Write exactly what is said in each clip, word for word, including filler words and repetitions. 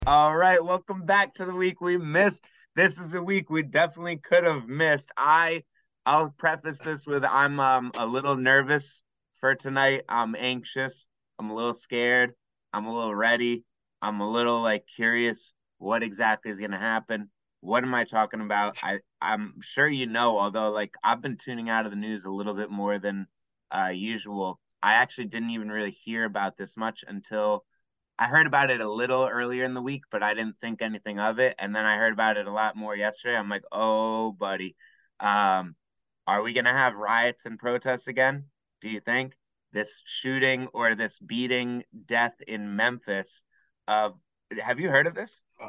All right, welcome back to the week we missed. This is a week we definitely could have missed. I I'll preface this with I'm um a little nervous for tonight. I'm anxious. I'm a little scared. I'm a little ready. I'm a little like curious what exactly is going to happen. What am I talking about? I I'm sure you know, although like I've been tuning out of the news a little bit more than uh usual. I actually didn't even really hear about this much until I heard about it a little earlier in the week, but I didn't think anything of it. And then I heard about it a lot more yesterday. I'm like, oh, buddy, um, are we gonna have riots and protests again? Do you think this shooting or this beating death in Memphis of have you heard of this? Oh,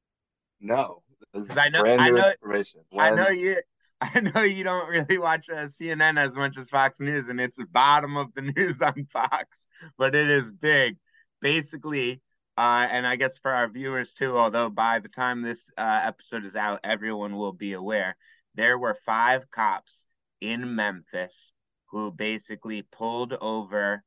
no, this Because is I know brand I new know information. I know When you I know you don't really watch uh, C N N as much as Fox News, and it's the bottom of the news on Fox, but it is big. Basically, uh, and I guess for our viewers too, although by the time this uh, episode is out, everyone will be aware, there were five cops in Memphis who basically pulled over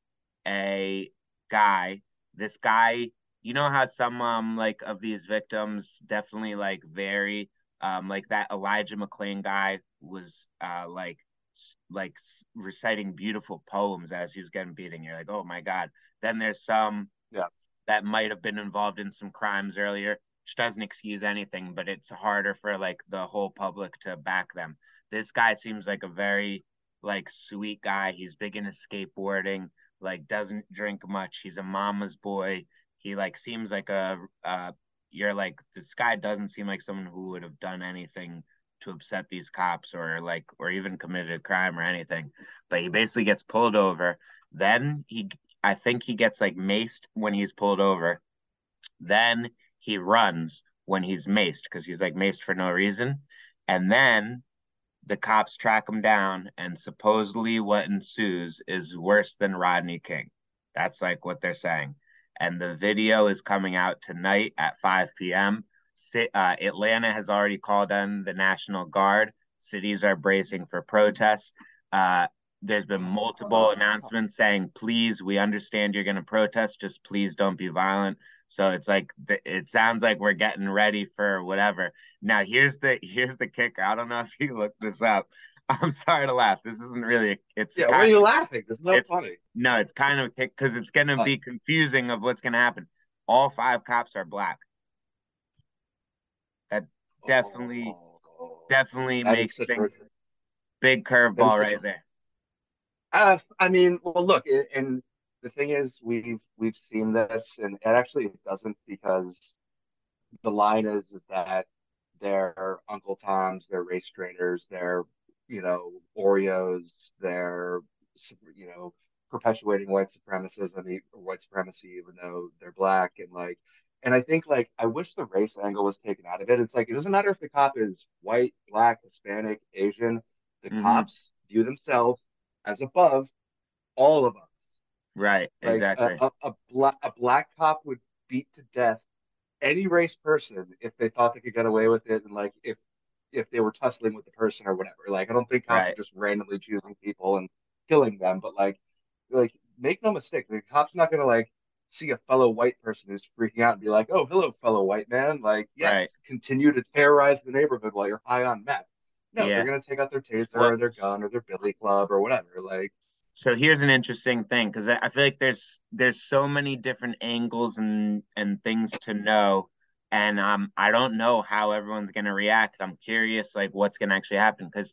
a guy. This guy, you know how some um like of these victims definitely like vary um, like that Elijah McClain guy was uh, like like reciting beautiful poems as he was getting beaten. You're like, oh my god. Then there's some yeah, that might have been involved in some crimes earlier, which doesn't excuse anything, but it's harder for like the whole public to back them. This guy seems like a very like sweet guy. He's big into skateboarding, like doesn't drink much. He's a mama's boy. He like seems like a uh you're like this guy doesn't seem like someone who would have done anything to upset these cops or like or even committed a crime or anything. But he basically gets pulled over. Then he I think he gets like maced when he's pulled over. Then he runs when he's maced because he's like maced for no reason. And then the cops track him down, and supposedly what ensues is worse than Rodney King. That's like what they're saying. And the video is coming out tonight at five p m. Uh, Atlanta has already called on the National Guard. Cities are bracing for protests. Uh, there's been multiple announcements saying, please, we understand you're going to protest. Just please don't be violent. So it's like, it sounds like we're getting ready for whatever. Now here's the here's the kicker. I don't know if you looked this up. I'm sorry to laugh. This isn't really it's yeah. Why are kind you of laughing? This is not it's funny. no, it's kind of because it's gonna Uh, be confusing of what's gonna happen. All five cops are black. That definitely oh, definitely that is makes such a things big that is curveball such a. right there. Uh, I mean, well, look, and, and the thing is, we've we've seen this, and it actually doesn't because the line is is that they're Uncle Toms, they're race trainers, they're you know Oreos, they're you know perpetuating white supremacism e- or white supremacy, even though they're black, and like, and I think like I wish the race angle was taken out of it. It's like it doesn't matter if the cop is white, black, Hispanic, Asian. The Hmm. cops view themselves as above all of us. Right, Like a exactly. a, a black a black cop would beat to death any race person if they thought they could get away with it, and like if if they were tussling with the person or whatever. Like I don't think cops are Right, just randomly choosing people and killing them, but like like make no mistake, the cop's not gonna like see a fellow white person who's freaking out and be like, "Oh, hello, fellow white man." Like, right. yes, continue to terrorize the neighborhood while you're high on meth. No, they're Yeah. gonna take out their taser What or their gun or their billy club or whatever. Like, so here's an interesting thing because I, I feel like there's there's so many different angles and and things to know, and um I don't know how everyone's gonna react. I'm curious like what's gonna actually happen because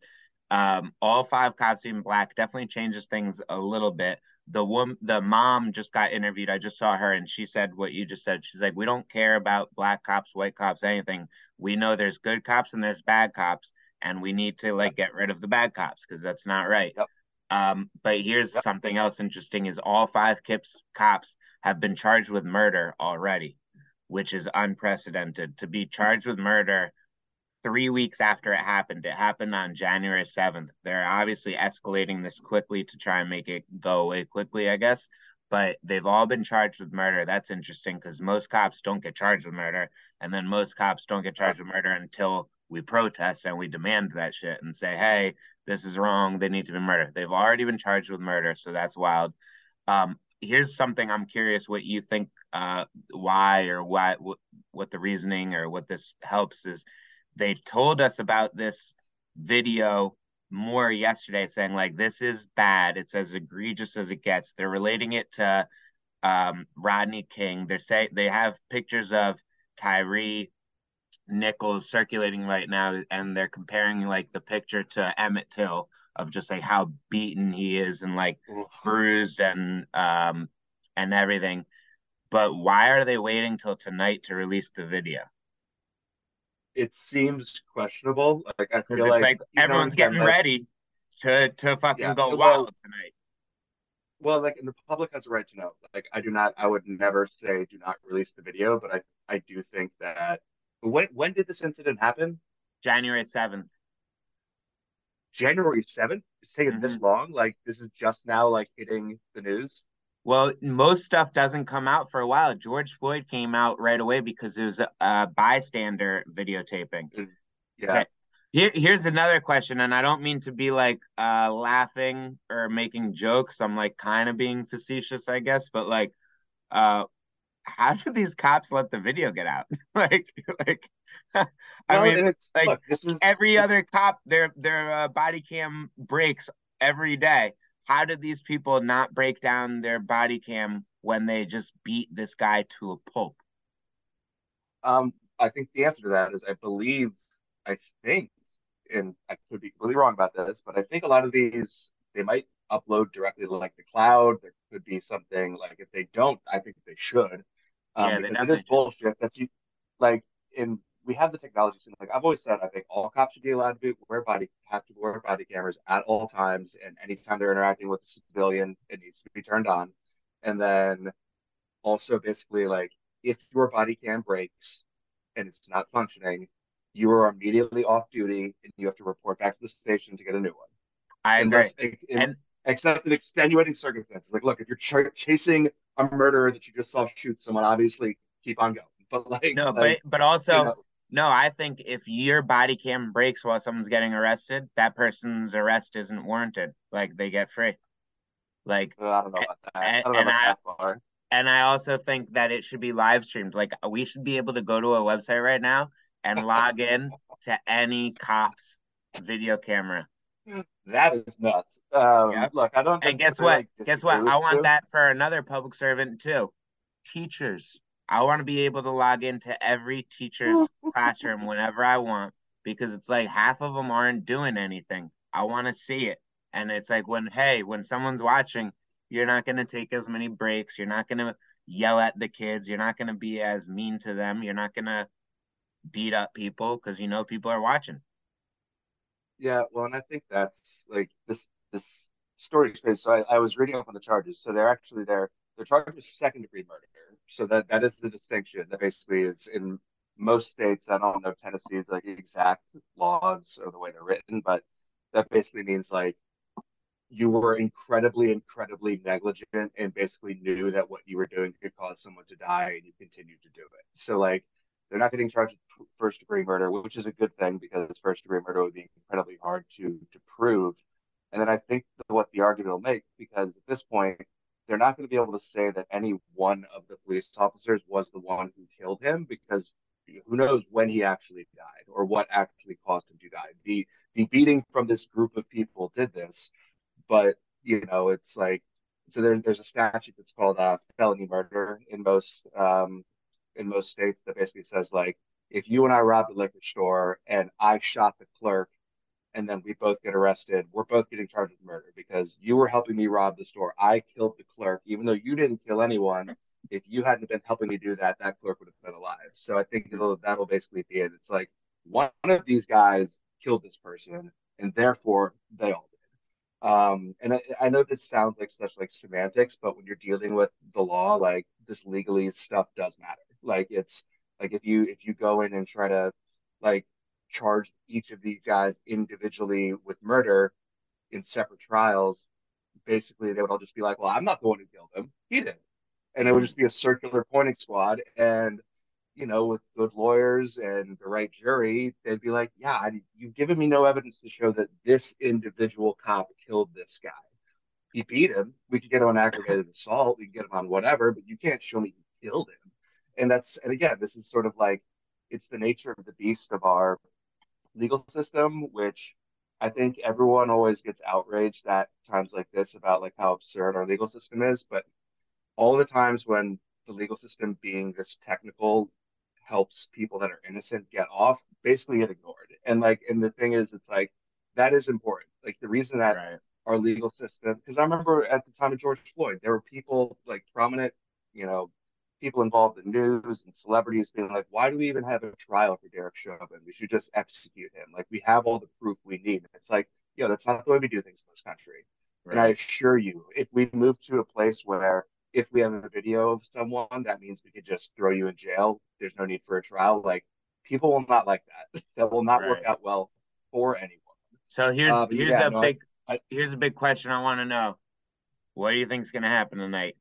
um all five cops being black definitely changes things a little bit. The woman, the mom just got interviewed. I just saw her and she said what you just said. She's like, we don't care about black cops, white cops, anything. We know there's good cops and there's bad cops, and we need to yep, like get rid of the bad cops because that's not right. yep, Um, but here's yep. something else interesting is all five Kips cops have been charged with murder already, which is unprecedented. To be charged with murder three weeks after it happened, it happened on January seventh. They're obviously escalating this quickly to try and make it go away quickly, I guess. But they've all been charged with murder. That's interesting because most cops don't get charged with murder. And then most cops don't get Uh, charged with murder until we protest and we demand that shit and say, hey, this is wrong. They need to be murdered. They've already been charged with murder. So that's wild. Um, here's something I'm curious what you think, uh, why or why what, what the reasoning or what this helps is they told us about this video more yesterday saying like this is bad. It's as egregious as it gets. They're relating it to um, Rodney King. They're say they have pictures of Tyree Nichols circulating right now, and they're comparing like the picture to Emmett Till of just like how beaten he is and like bruised and um and everything. But why are they waiting till tonight to release the video? It seems questionable. Like I Because feel it's like, like you know, and everyone's again, getting like ready to to fucking yeah, go well, wild tonight. well, like, and the public has a right to know. Like, I do not, I would never say do not release the video, but I, I do think that when when did this incident happen? January seventh. January seventh? It's taken Mm-hmm. this long? Like, this is just now like hitting the news? Well, most stuff doesn't come out for a while. George Floyd came out right away because it was a, a bystander videotaping. And yeah. Okay. Here, here's another question, and I don't mean to be like uh laughing or making jokes. I'm like kind of being facetious, I guess, but like uh how did these cops let the video get out? Like like I Well, mean and it's like look, this is every it's other cop their their uh, body cam breaks every day. How did these people not break down their body cam when they just beat this guy to a pulp? um I think the answer to that is I believe I think, and I could be completely wrong about this, but I think a lot of these they might upload directly to like the cloud. There could be something like if they don't, I think they should, um, Yeah, they because it is definitely should. bullshit that you like in. We have the technology, so like I've always said, I think all cops should be allowed to be, wear body have to wear body cameras at all times, and anytime they're interacting with a civilian, it needs to be turned on. And then also basically like if your body cam breaks and it's not functioning, you are immediately off duty and you have to report back to the station to get a new one. I agree. Unless, in, And except in extenuating circumstances. Like, look, if you're ch- chasing a murderer that you just saw shoot someone, obviously keep on going. But like, no, like but but you also know, no, I think if your body cam breaks while someone's getting arrested, that person's arrest isn't warranted. Like they get free. Like I don't know about that. and, I don't know and about I that far. and I also think that it should be live streamed. Like we should be able to go to a website right now and log in to any cop's video camera. That is nuts. Um, Yep. look, I don't And guess necessarily what? like Guess disagree what? with I want you. that for another public servant too. Teachers. I want to be able to log into every teacher's classroom whenever I want because it's like half of them aren't doing anything. I want to see it. And it's like when, hey, when someone's watching, you're not going to take as many breaks. You're not going to yell at the kids. You're not going to be as mean to them. You're not going to beat up people because you know people are watching. Yeah, well, and I think that's like this this story is crazy. So I, I was reading up on the charges. So they're actually they're they're charged with second degree murder. So that that is the distinction that basically is in most states. I don't know Tennessee's like exact laws or the way they're written, but that basically means like you were incredibly, incredibly negligent and basically knew that what you were doing could cause someone to die and you continued to do it. So like they're not getting charged with first degree murder, which is a good thing because first degree murder would be incredibly hard to to prove. And then I think what the argument will make, because at this point, they're not going to be able to say that any one of the police officers was the one who killed him because who knows when he actually died or what actually caused him to die. The the beating from this group of people did this, but you know, it's like so there, there's a statute that's called uh, felony murder in most um, in most states that basically says like if you and I robbed a liquor store and I shot the clerk and then we both get arrested, we're both getting charged with murder because you were helping me rob the store. I killed the clerk, even though you didn't kill anyone. If you hadn't been helping me do that, that clerk would have been alive. So I think it'll that'll basically be it. It's like one of these guys killed this person, and therefore they all um, and I, I know this sounds like such like semantics, but when you're dealing with the law, like this legalese stuff does matter. Like it's like if you if you go in and try to like charge each of these guys individually with murder in separate trials, basically they would all just be like, "Well, I'm not the one who killed him. He did," and it would Mm-hmm. just be a circular pointing squad. And you know, with good lawyers and the right jury, they'd be like, yeah, I, you've given me no evidence to show that this individual cop killed this guy. he beat him. We could get him on aggravated assault. We can get him on whatever, but you can't show me he killed him. And that's and again, this is sort of like it's the nature of the beast of our legal system, which I think everyone always gets outraged at times like this about like how absurd our legal system is. But all the times when the legal system being this technical helps people that are innocent get off, basically get ignored. And like, and the thing is, it's like that is important. Like the reason that Right. our legal system, because I remember at the time of George Floyd, there were people like prominent, you know, people involved in news and celebrities being like, why do we even have a trial for Derek Chauvin? We should just execute him. Like we have all the proof we need. It's like, yo, that's not the way we do things in this country. And I Right. assure you, if we move to a place where if we have a video of someone, that means we could just throw you in jail. There's no need for a trial. Like people will not like that. That will not work Right. out well for anyone. So here's Uh, but here's yeah, a no, I, big I here's a big question I want to know. What do you think's gonna happen tonight?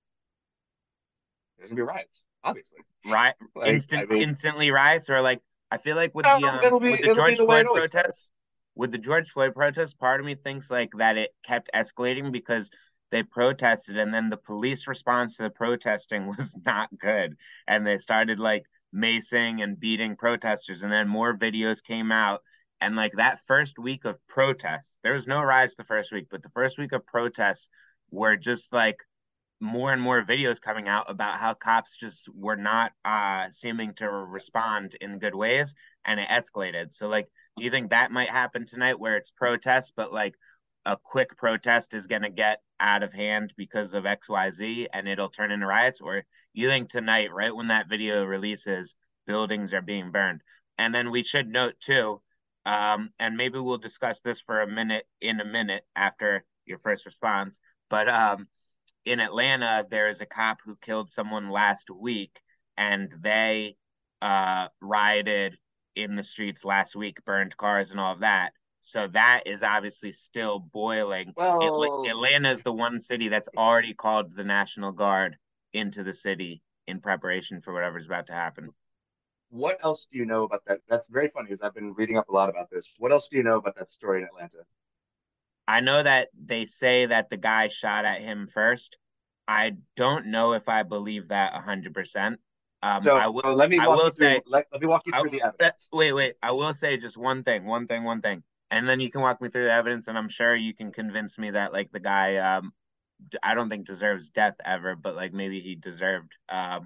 there's gonna be riots, obviously. Right, Like, I instant mean, instantly riots, or like I feel like with the um, um it'll be with the it'll be George the way it Floyd always protests, starts. with the George Floyd protests, part of me thinks like that it kept escalating because they protested and then the police response to the protesting was not good. And they started like macing and beating protesters. And then more videos came out. And like that first week of protests, there was no riots the first week, but the first week of protests were just like more and more videos coming out about how cops just were not uh seeming to respond in good ways, and it escalated. So like, do you think that might happen tonight where it's protests but like a quick protest is going to get out of hand because of X Y Z and it'll turn into riots? Or you think tonight, right when that video releases, buildings are being burned? And then we should note too, um and maybe we'll discuss this for a minute in a minute after your first response, but um in Atlanta, there is a cop who killed someone last week, and they uh, rioted in the streets last week, burned cars and all of that. So that is obviously still boiling. Well, Atlanta is the one city that's already called the National Guard into the city in preparation for whatever's about to happen. what else do you know about that? That's very funny because I've been reading up a lot about this. What else do you know about that story in Atlanta? I know that they say that the guy shot at him first. I don't know if I believe that one hundred percent. Um, So I will let me I walk will you through. say Let, let me walk you I, through the uh, evidence. wait, wait. I will say just one thing, one thing, one thing, and then you can walk me through the evidence, and I'm sure you can convince me that like the guy, um, I don't think deserves death ever, but like maybe he deserved um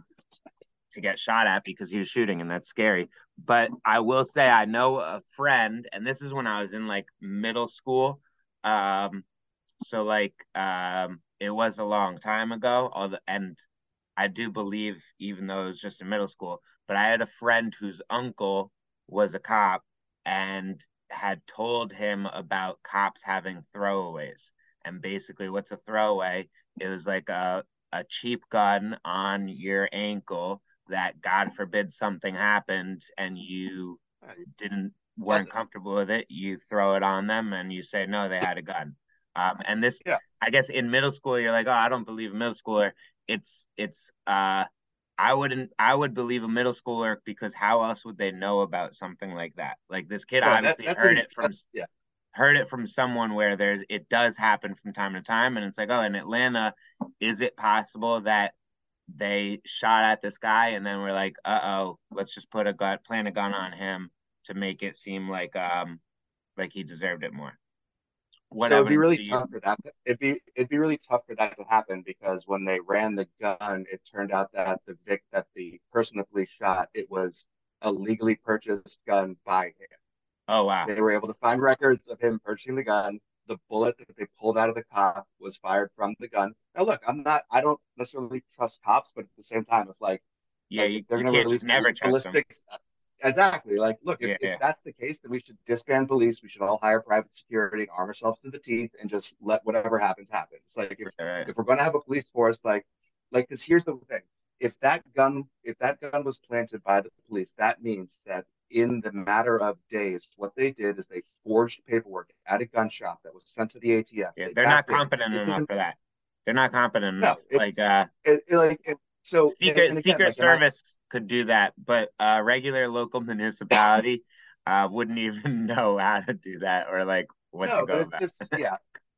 to get shot at because he was shooting, and that's scary. But I will say I know a friend, and this is when I was in like middle school. Um, so like um, it was a long time ago. All the and I do believe, even though it was just in middle school, but I had a friend whose uncle was a cop and had told him about cops having throwaways. And basically, what's a throwaway? It was like a, a cheap gun on your ankle that, God forbid, something happened and you didn't Toss weren't it. comfortable with it, you throw it on them and you say no, they had a gun. Um, and this, Yeah. I guess, in middle school, you're like, oh, I don't believe a middle schooler. It's it's uh, I wouldn't I would believe a middle schooler because how else would they know about something like that? Like this kid No, that obviously that's heard in it from that's yeah. heard it from someone where there's it does happen from time to time, and it's like, oh, in Atlanta, is it possible that they shot at this guy and then we're like, uh oh, let's just put a gun, plant a gun on him to make it seem like um like he deserved it more. What So it'd be evidence really do you? tough for that. To, it'd be it'd be really tough for that to happen because when they ran the gun, it turned out that the vic that the person the police shot, it was a legally purchased gun by him. Oh wow, They were able to find records of him purchasing the gun. The bullet that they pulled out of the cop was fired from the gun. Now, look, I'm not, I don't necessarily trust cops, but at the same time, if like, yeah, like if you, they're you going to can't just release never trust them. ballistics, exactly. Like, look, if, Yeah, if yeah, that's the case, then we should disband police. We should all hire private security and arm ourselves to the teeth and just let whatever happens happen. It's like if right, right. if we're going to have a police force, like, like because here's the thing: if that gun, if that gun was planted by the police, that means that in the matter of days, what they did is they forged paperwork at a gun shop that was sent to the A T F. Yeah, They they're not tapped in. competent It's enough in for that. They're not competent no, enough. Like it's uh, it, it like it, so. And, secret and again, Secret like, and I Service could do that, but uh, regular local municipality uh wouldn't even know how to do that or like what to no, but go it's about. just yeah.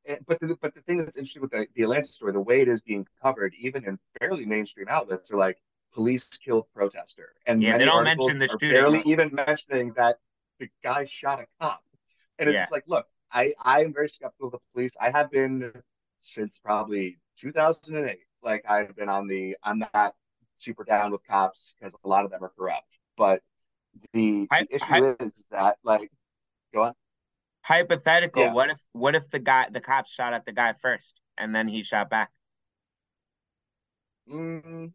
but the, but the thing that's interesting with the, the Atlanta story, the way it is being covered, even in fairly mainstream outlets, are like police killed protester, and Yeah, they many don't mention articles the are shooting barely much. even mentioning that the guy shot a cop. And Yeah. it's like, look, I I am very skeptical of the police. I have been since probably two thousand eight. Like I've been on the I'm not super down with cops because a lot of them are corrupt. But the Hy the issue hy is that like go on. hypothetical, Yeah. what if what if the guy the cops shot at the guy first and then he shot back? Mm,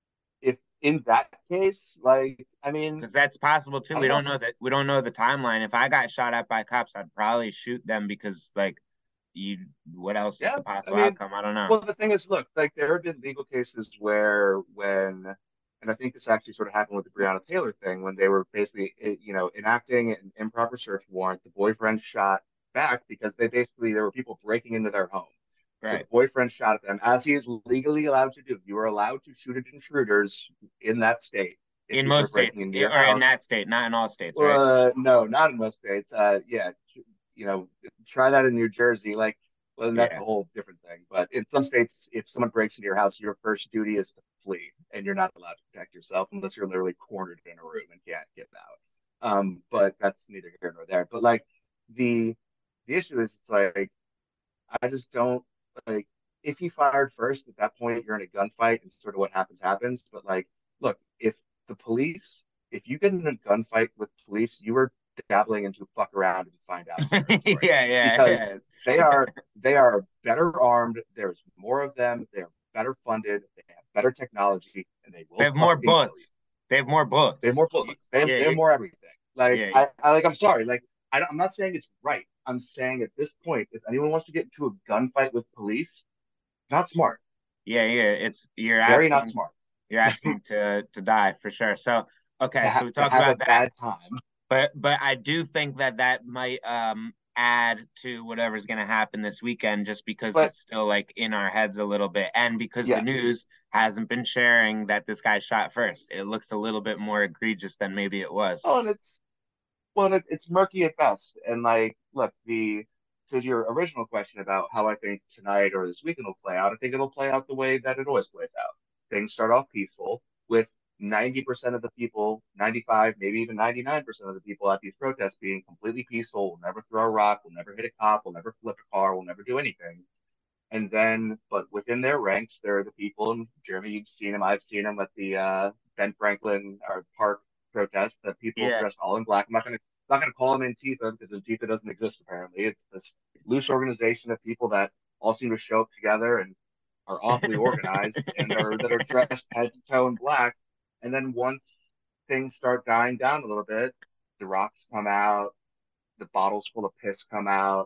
if in that case, like I mean, Because that's possible too. I We don't don't know. know that we don't know the timeline. If I got shot at by cops, I'd probably shoot them because like you what else is Yeah, the I possible mean, outcome? I don't know. well, the thing is, look, like there have been legal cases where when, and I think this actually sort of happened with the Breonna Taylor thing when they were basically, eh, you know, enacting an improper search warrant. The boyfriend shot back because they basically there were people breaking into their home. So the Right. boyfriend shot at them, as he is legally allowed to do. You are allowed to shoot at intruders in that state if In people are most breaking states, into i- your or in house. that state, not in all states, right? Uh, no, not in most states. Uh, yeah, you know, try that in New Jersey. Like, well, then that's a Yeah. whole different thing. But in some states, if someone breaks into your house, your first duty is to flee, and you're not allowed to protect yourself unless you're literally cornered in a room and can't get out. Um, but that's neither here nor there. But like the the issue is, it's like I just don't like if he fired first at that point, you're in a gunfight and sort of what happens happens. But like, look, if the police, if you get in a gunfight with police, you are dabbling into fuck around and find out territory Yeah, yeah, because yeah. they are they are better armed. There's more of them. They're better funded. They have better technology, and they They will have more fucking kill you. bullets. They have more They have bullets. more Y- bullets. They have, Yeah, they have you, more everything. Like yeah, I, I like I'm sorry. Like I, I'm not saying it's right. I'm saying at this point, if anyone wants to get into a gunfight with police, not smart. yeah, yeah. It's you're Very not asking smart. you're asking to to die for sure. So to, okay, so ha- we to talked have a about that. bad time. But but I do think that that might um add to whatever's going to happen this weekend just because But it's still like in our heads a little bit and because the yeah, news hasn't been sharing that this guy shot first. It looks a little bit more egregious than maybe it was. oh, and it's well, it, it's murky at best. And like, look, the to your original question about how I think tonight or this weekend will play out, I think it'll play out the way that it always plays out. Things start off peaceful with ninety percent of the people, ninety-five, maybe even ninety-nine percent of the people at these protests being completely peaceful. We'll never throw a rock. We'll never hit a cop. We'll never flip a car. We'll never do anything. And then, but within their ranks, there are the people, and Jeremy, you've seen them, I've seen them at the uh, Ben Franklin or Park protest, that people Yeah. dressed all in black. I'm not going to not going to call them Antifa because Antifa doesn't exist apparently. It's this loose organization of people that all seem to show up together and are awfully organized and are that are dressed head to toe in black. And then once things start dying down a little bit, the rocks come out, the bottles full of piss come out,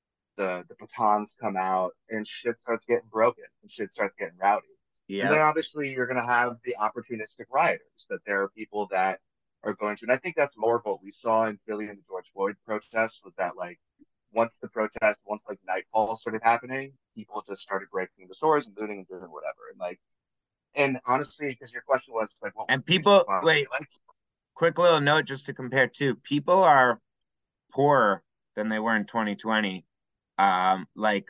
the the batons come out, and shit starts getting broken and shit starts getting rowdy. And then Yep. obviously you're going to have the opportunistic rioters, that there are people that are going to, and I think that's more of what we saw in Philly and the George Floyd protest was that like once the protest, once like nightfall started happening, people just started breaking the stores and looting and doing whatever. And like, and honestly, because your question was like, what was And the police people response going to wait, be like? quick little note just to compare too. People are poorer than they were in twenty twenty. Um like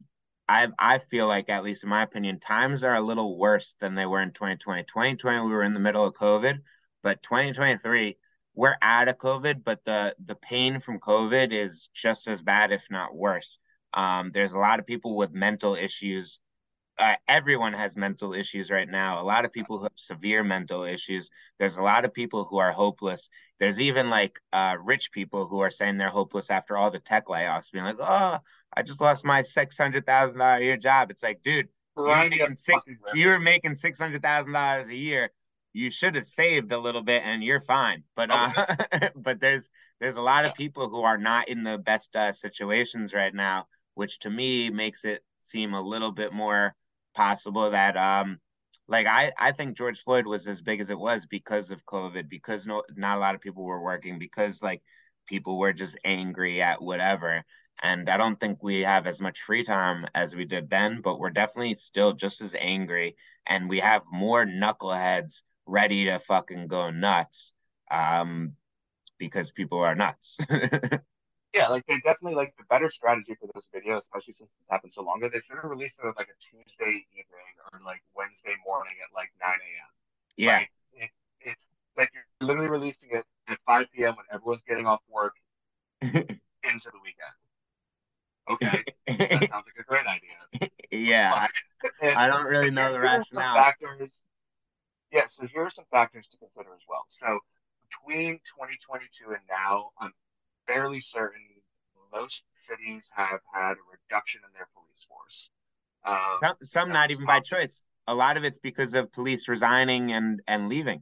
I I feel like, at least in my opinion, times are a little worse than they were in twenty twenty. twenty twenty, we were in the middle of COVID, but twenty twenty-three, we're out of COVID, but the the pain from COVID is just as bad, if not worse. Um, there's a lot of people with mental issues. Uh, everyone has mental issues right now. A lot of people who have severe mental issues. There's a lot of people who are hopeless. There's even like uh, rich people who are saying they're hopeless after all the tech layoffs, being like, "Oh, I just lost my six hundred thousand dollar a year job." It's like, dude, you were Grind me a making six, fucking you river. were making six hundred thousand dollars a year. You should have saved a little bit, and you're fine. But Oh, uh, but there's there's a lot yeah. of people who are not in the best uh, situations right now, which to me makes it seem a little bit more possible that um like I I think George Floyd was as big as it was because of COVID, because no not a lot of people were working, because like people were just angry at whatever. And I don't think we have as much free time as we did then, but we're definitely still just as angry and we have more knuckleheads ready to fucking go nuts um because people are nuts. yeah, like they definitely like the better strategy for this video, especially since it's happened so long ago. They should have released it like a Tuesday evening or like Wednesday morning at like nine a m. Yeah. Like it, it's like you're literally releasing it at five p m when everyone's getting off work into the weekend. Okay, that sounds like a great idea. Yeah. But, and I don't so really know here, the here are some rationale. factors. Yeah, so here are some factors to consider as well. So between twenty twenty-two and now, I'm fairly certain most cities have had a reduction in their police force. Um, Some some because not even by cops, choice. A lot of it's because of police resigning and and leaving.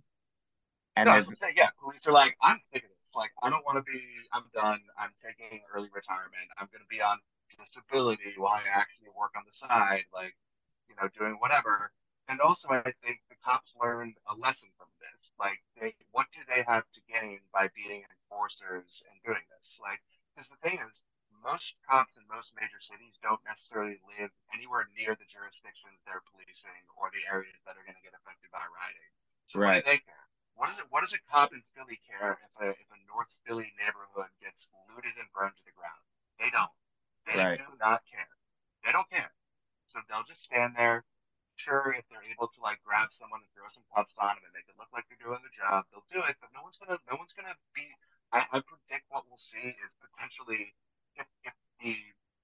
And no, I was there's gonna say, yeah, police are like, I'm sick of this. Like, I don't want to be, I'm done. I'm taking early retirement. I'm going to be on disability while I actually work on the side, like, you know, doing whatever. And also, I think the cops learned a lesson from this. Like, they, what do they have to gain by being enforcers and doing this? Like, because the thing is, most cops in most major cities don't necessarily live anywhere near the jurisdictions they're policing or the areas that are going to get affected by rioting. So what do right, they care? What is it? What does a cop in Philly care if a if a North Philly neighborhood gets looted and burned to the ground? They don't. They right. do not care. They don't care. So they'll just stand there. Sure, if they're able to like grab someone and throw some cuffs on them and make it look like they're doing the job, they'll do it. But no one's gonna. No one's gonna be. I, I predict what we'll see is potentially if if the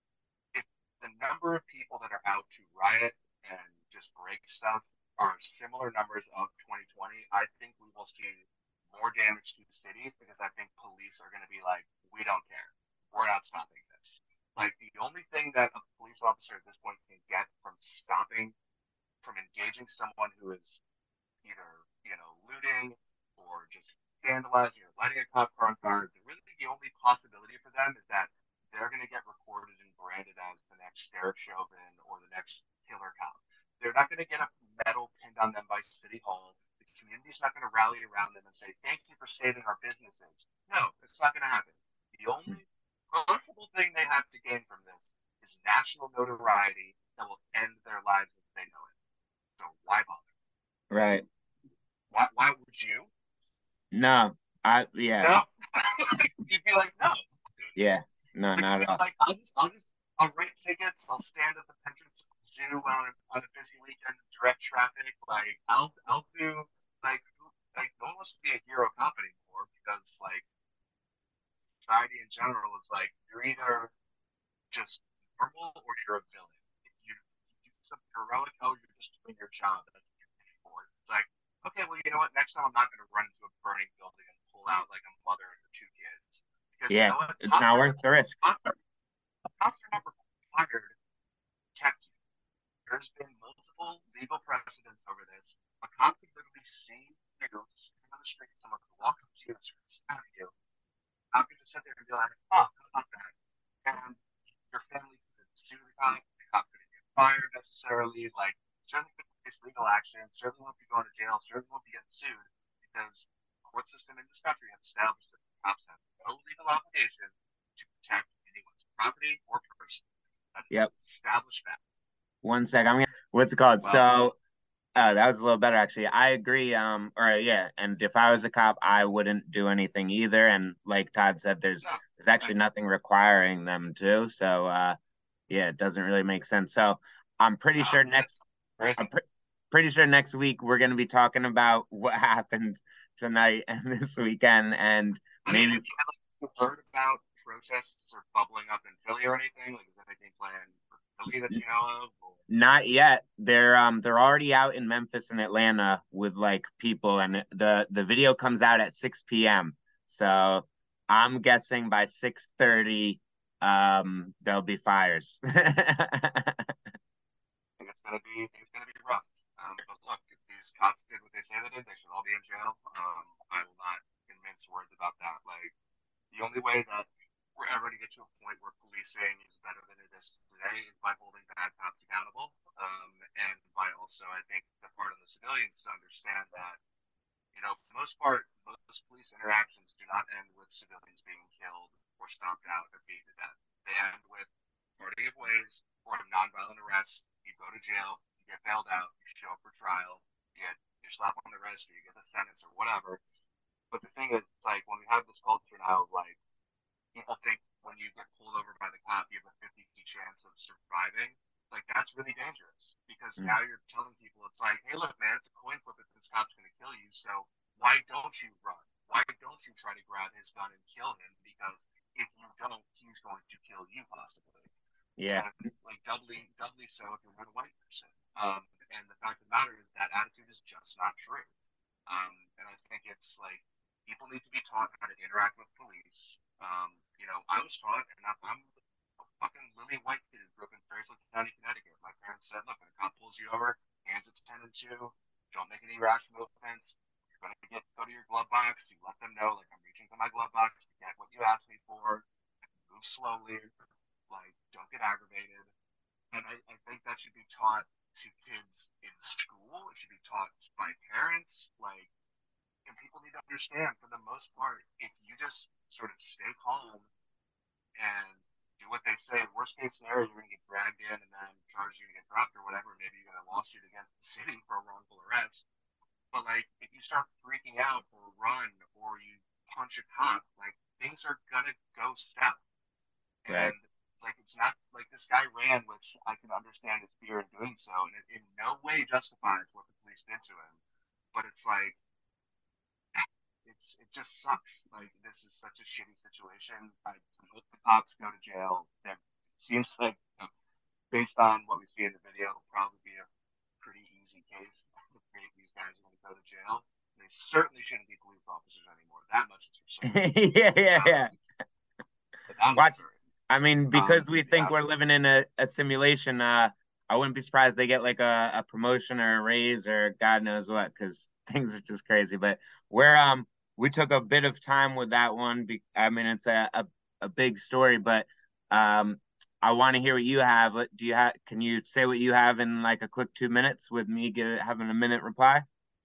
if the number of people that are out to riot and just break stuff are similar numbers of twenty twenty, I think we will see more damage to the cities because I think police are going to be like, we don't care. We're not stopping this. Like, the only thing that a police officer at this point can get from stopping, from engaging someone who is either, you know, looting or just vandalizing or lighting a cop car on fire, really the only possibility for them is that they're going to get recorded and branded as the next Derek Chauvin or the next killer cop. They're not going to get a medal pinned on them by City Hall. The community's not going to rally around them and say, thank you for saving our businesses. No, it's not going to happen. The only possible thing they have to gain from this is national notoriety that will end their lives as they know it. So why bother? Right. Why, why would you? No, I yeah, No. You'd be like, no. yeah, no, Like, not at all. like I'll just, I'll just, I'll rent tickets. I'll stand at the Penguins Zoo on a, on a busy weekend, direct traffic. Like, I'll, I'll do like, like no one wants to be a hero cop anymore because like society in general is like you're either just normal or you're a villain. If you, you do something heroic, oh, you're just doing your job. That's what you're paid for. It's like, okay, well, you know what? Next time I'm not going to run into a burning building and pull out like a mother and her two kids. Because you Yeah, know what? it's Cops not are, worth the risk. cops are, cops are never required to protect you. There's been multiple legal precedents over this. A cop could literally see you sitting on the street, someone could walk up to you and start stabbing you. I'm going to sit there and be like, oh, how about that? And your family could sue the cop. The cop couldn't get fired necessarily. Like, certainly could face legal action. Certainly won't be going to jail. Certainly won't be getting sued because the court system in this country has established that cops have no legal obligation to protect anyone's property or person. That is Yep. established fact. One sec. I'm gonna. What's it called? Well, So, uh, that was a little better actually. I agree. Um, or yeah, and if I was a cop, I wouldn't do anything either. And like Todd said, there's no, there's actually thank you. nothing requiring them to. So, uh, yeah, it doesn't really make sense. So, I'm pretty No, sure that's next. I'm crazy. pre- pretty sure next week we're gonna be talking about what happened tonight and this weekend, and I mean, maybe have you, have you heard about protests or bubbling up in Philly or anything? Like, is anything planned for Philly that you know of? Or... not yet. They're um they're already out in Memphis and Atlanta with like people, and the the video comes out at six p m. So I'm guessing by six thirty um there'll be fires. think it's gonna be I think it's gonna be rough. Um, but look, if these cops did what they say they did, they should all be in jail. Um, I will not mince words about that. Like the only way that we're ever going to get to a point where policing is better than it is today is by holding bad cops accountable. Um, and by also, I think the part of the civilians to understand that, you know, for the most part, most police interactions do not end with civilians being killed or stomped out or beaten to death. They end with parting of ways or a nonviolent arrest. You go to jail, you get bailed out, you show up for trial, you get your slap on the wrist, or you get the sentence or whatever. But the thing is, like when we have this culture now of like people think when you get pulled over by the cop, you have a fifty chance of surviving. Like that's really dangerous because Mm. now you're telling people it's like, hey, look, man, it's a coin flip if this cop's going to kill you. So why don't you run? Why don't you try to grab his gun and kill him? Because if you don't, he's going to kill you possibly. Yeah. And like doubly, doubly so if you're not a white person. Um, and the fact of the matter is that attitude is just not true. Um, and I think it's like people need to be taught how to interact with police. Um, you know, I was taught, and I'm, I'm a fucking lily white kid who grew up in Fairfield County, Connecticut. My parents said, look, when a cop pulls you over, hands it to ten and two, don't make any rash movements. You're going to get go to your glove box. You let them know, like, I'm reaching for my glove box to get what you asked me for. Move slowly. Like, don't get aggravated. And I, I think that should be taught to kids in school. It should be taught by parents. Like, and people need to understand, for the most part, if you just sort of stay calm and do what they say, worst case scenario, you're going to get dragged in and then charged, you to get dropped or whatever. Maybe you get a lawsuit against the city for a wrongful arrest. But like, if you start freaking out or run or you punch a cop, like things are gonna go south. Right. And like, it's not like this guy ran, which I can understand his fear in doing so, and it in no way justifies what the police did to him. But it's like, it's it just sucks. Like this is such a shitty situation. I hope the cops go to jail. It seems like, you know, based on what we see in the video, it'll probably be a pretty easy case. These guys are going to go to jail. They certainly shouldn't be police officers anymore. That much is for certain. Yeah, yeah, Um, yeah. but that Watch. was I mean, um, because we think yeah. we're living in a, a simulation, uh, I wouldn't be surprised they get like a, a promotion or a raise or God knows what, because things are just crazy. But we're um we took a bit of time with that one. Be, I mean, it's a, a, a big story, but um I want to hear what you have. What- Do you have? Can you say what you have in like a quick two minutes with me give, having a minute reply?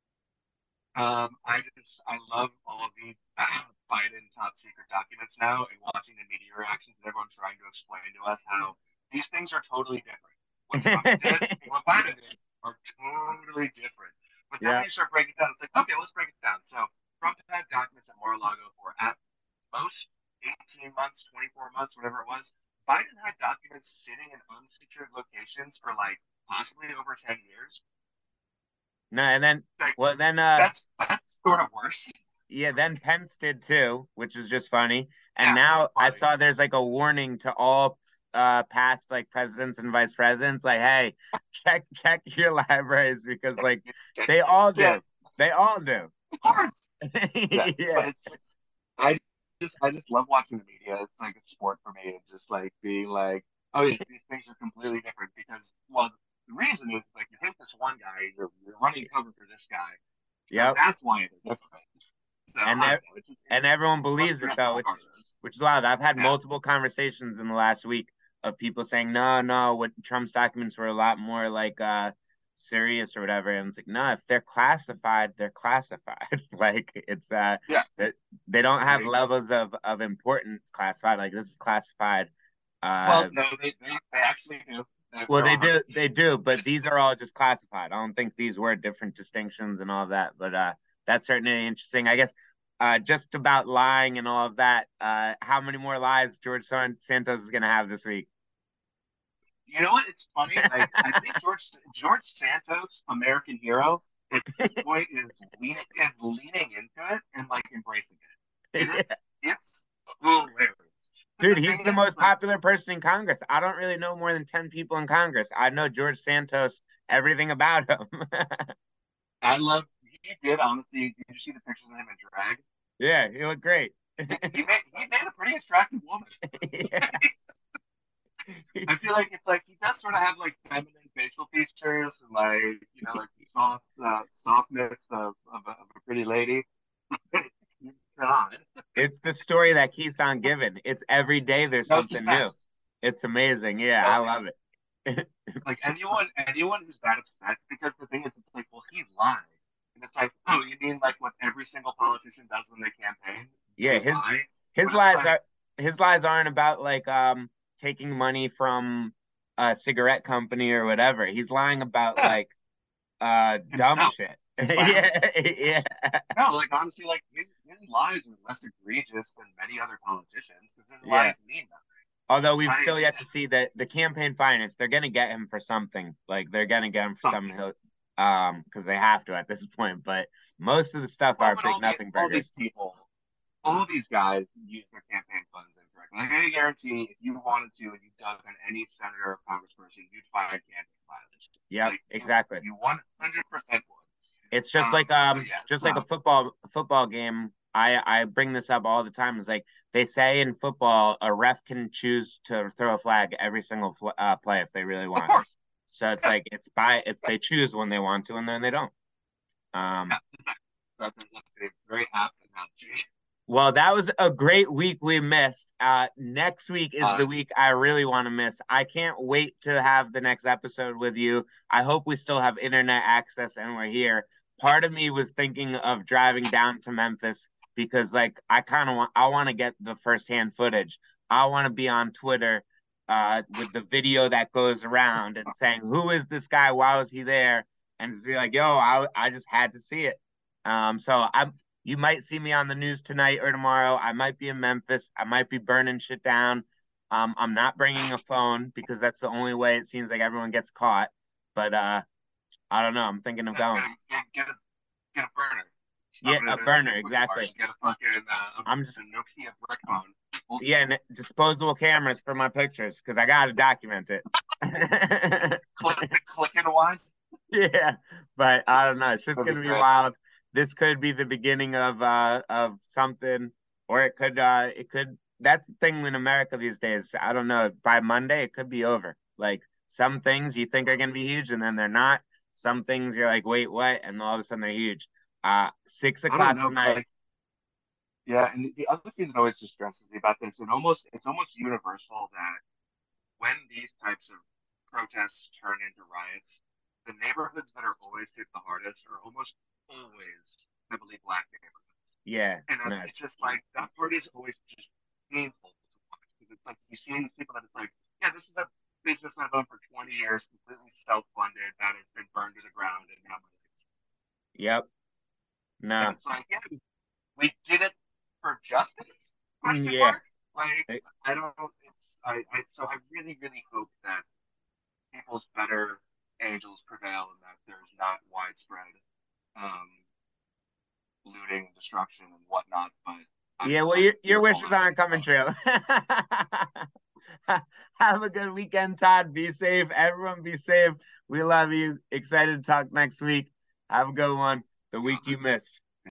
Um, I just I love all of the uh, Biden top secret documents now, and watching the media reactions and everyone trying to explain to us how these things are totally different. What Trump did and what Biden did are totally different. But then Yeah. when you start breaking it down, it's like, okay, let's break it down. So Trump had documents at Mar-a-Lago for at most eighteen months, twenty-four months, whatever it was. Biden had documents sitting in unsecured locations for like possibly over ten years. No, and then Like well then uh that's that's sort of worse. yeah, then Pence did too, which is just funny. And Yeah, now I funny. saw there's like a warning to all uh past like presidents and vice presidents, like, hey, check check your libraries because like they all Yeah, do. They all do. of course. Yeah, but Yeah. it's just I just I just love watching the media. It's like a sport for me, and just like being like, oh yeah, these things are completely different because well, the reason is like you hate this one guy, you're, you're running cover for this guy, so Yep. that's why they're different. So And I e- don't know. It's just it's and everyone believes it though, frustrating which is regardless. which is wild. I've had Yeah. multiple conversations in the last week of people saying, no, no, what Trump's documents were a lot more like uh serious or whatever. And it's like, no, if they're classified, they're classified. Like it's uh Yeah. that they don't have Like, levels of of importance classified. Like this is classified. well, Uh no, they, they, they actually do. They're, well they're they one hundred do percent. they do, but these are all just classified. I don't think these were different distinctions and all of that. But uh that's certainly interesting. I guess uh just about lying and all of that. Uh how many more lies George Santos is gonna have this week? You know what? It's funny. Like I think George George Santos, American hero, at this point is leaning is leaning into it and like embracing it. And it's it's hilarious. But Dude, the he's thing the is, is most like popular person in Congress. I don't really know more than ten people in Congress. I know George Santos, everything about him. I love he did honestly. Did you see the pictures of him in drag? Yeah, he looked great. He made he made a pretty attractive woman. Yeah. I feel like it's like he does sort of have like feminine facial features and like you know like soft uh, softness of of a, of a pretty lady. God, It's the story that keeps on giving. It's every day there's that was the something new. best. It's amazing. Yeah, I Oh yeah. love it. Like anyone anyone who's that upset because the thing is it's like well he lied and it's like oh you mean like what every single politician does when they campaign Yeah, they his lie his but it's lies like are his lies aren't about like um taking money from a cigarette company or whatever. He's lying about yeah like uh dumb himself shit. his family Yeah, yeah. no like honestly like his, his lies are less egregious than many other politicians because his Yeah. lies mean nothing Although we've I still yet to see the the campaign finance, they're gonna get him for something. Like they're gonna get him for something. something, um, because they have to at this point. But most of the stuff Well, are but big all these nothing all these burgers. people, all these guys use their campaign funds incorrectly. Like I guarantee, if you wanted to and you dug on any senator or congressperson, you'd find campaign violence. Yep, Like you, exactly. you one hundred percent would. It's just Um, like but um yeah, just like a so football football game. I I bring this up all the time. It's like they say in football, a ref can choose to throw a flag every single fl uh, play if they really of want. course, So it's yeah, like it's by it's they choose when they want to and then they don't. Um, yeah, that's, that's a very apt analogy. well, that was a great week we missed. Uh, next week is Uh, the week I really want to miss. I can't wait to have the next episode with you. I hope we still have internet access and we're here. Part of me was thinking of driving down to Memphis because, like, I kind of want I want to get the firsthand footage. I want to be on Twitter uh, with the video that goes around and saying, "Who is this guy? Why was he there?" And just be like, "Yo, I I just had to see it." Um, so I'm you might see me on the news tonight or tomorrow. I might be in Memphis. I might be burning shit down. Um, I'm not bringing a phone because that's the only way it seems like everyone gets caught. But uh, I don't know. I'm thinking of get, going. get, get, a, get a burner. Shove Yeah, it a in a burner, Ubiquiti Mart exactly. and get a fucking uh, I'm a just Nokia brick phone. Old yeah, school. and disposable cameras for my pictures because I got to document it. Click the click and watch. Yeah, but I don't know. It's just That'd be gonna be great. wild. This could be the beginning of uh of something, or it could uh it could. That's the thing in America these days. I don't know. By Monday, it could be over. Like some things you think are gonna be huge, and then they're not. Some things you're like, wait, what? And all of a sudden they're huge. Uh, six I don't o'clock know, but tonight. like, yeah. And the, the other thing that always distresses me about this, and almost it's almost universal that when these types of protests turn into riots, the neighborhoods that are always hit the hardest are almost always heavily black neighborhoods. Yeah, And no, it's just like that part is always just painful to watch because it's like you see these people that it's like, yeah, this is a business I've owned for twenty years, completely self-funded, that has been burned to the ground, and now my legs. yep, And no, it's like, yeah, we did it for justice? mm, Question yeah. mark. Like, I don't. It's I. I so I really, really hope that people's better angels prevail and that there's not widespread um, looting, destruction, and whatnot. But I'm Yeah, well, I'm your your fearful wishes of aren't coming of true. Have a good weekend, Todd. Be safe. Everyone be safe. We love you. Excited to talk next week. Have a good one. The week you missed.